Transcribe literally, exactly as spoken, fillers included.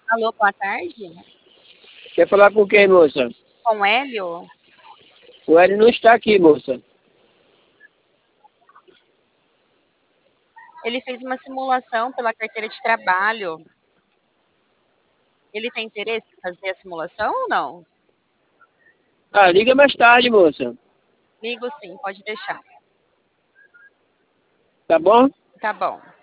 Alô, boa tarde. Quer falar com quem, moça? Com Hélio? O Hélio não está aqui, moça. Ele fez uma simulação pela carteira de trabalho. Ele tem interesse em fazer a simulação ou não? Ah, liga mais tarde, moça. Ligo sim, pode deixar. Tá bom? Tá bom.